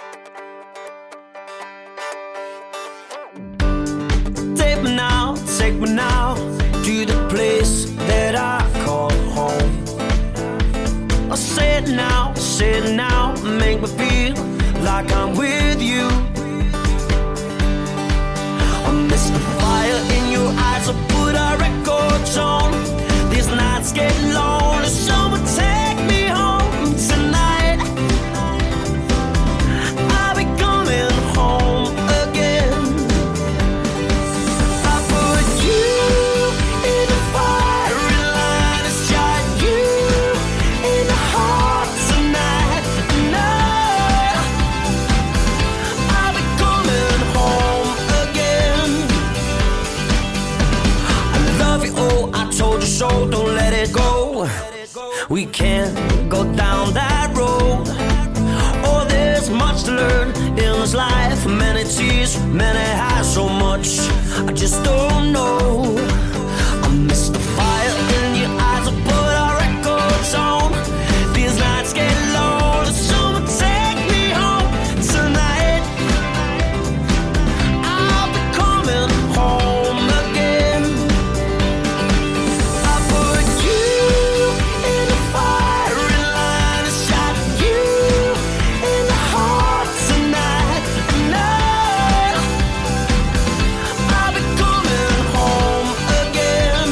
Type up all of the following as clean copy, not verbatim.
Take me now to the place that I call home. Oh, say it now, make me feel like I'm with you. I miss the fire in your eyes, I put our records on. These nights get lonely, someone take me home tonight. I'll be coming home again. I put you in the firing line, I shot you in the heart tonight. No, I'll be coming home again. I love you, oh, I told you so, don't let it go. We can't go down that road. Oh, there's much to learn in this life. Many tears, many highs, so much I just don't know. I miss the fire in your eyes, I put our records on. These nights get lonely, someone take me home tonight. I'll be coming home again. I put you in the firing line, I shot you in the heart tonight. No, I'll be coming home again.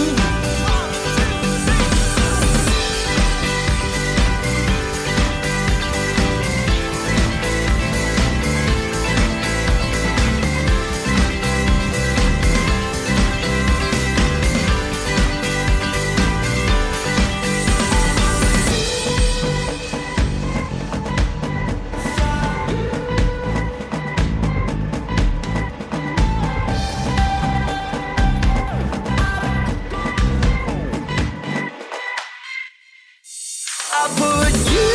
I put you